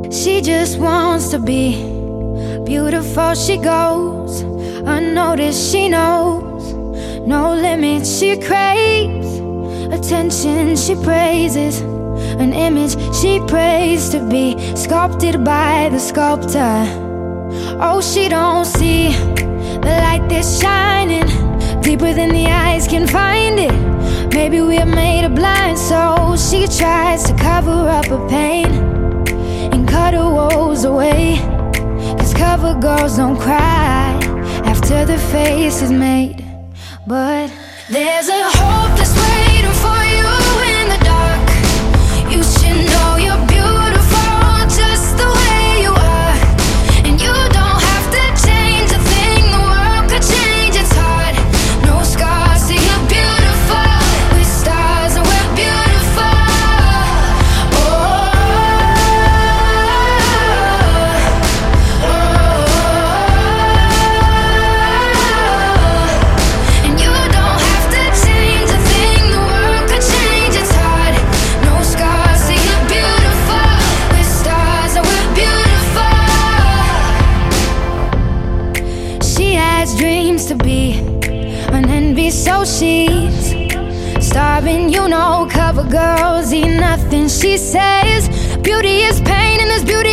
She just wants to be beautiful. She goes unnoticed. She knows no limits. She craves attention. She praises an image she prays to be sculpted by the sculptor. Oh, she don't see the light that's shining deeper than the eyes can find it. Maybe we're made of blind souls. She tries to cover up her pain and cut her woes away, 'cause cover girls don't cry after the face is made. But there's a hope that's waiting for you in the dark. You should know you're beautiful just the way you are, and you don't have to change a thing. The world could change, it's hard. No scars, so you're beautiful. We're stars and we're beautiful. And you don't have to change a thing. The world could change, it's hard. No scars, so you're beautiful. We're stars and we're beautiful. She has dreams to be an envy, so she's starving. You know, cover girls eat nothing. She says beauty is pain and there's beauty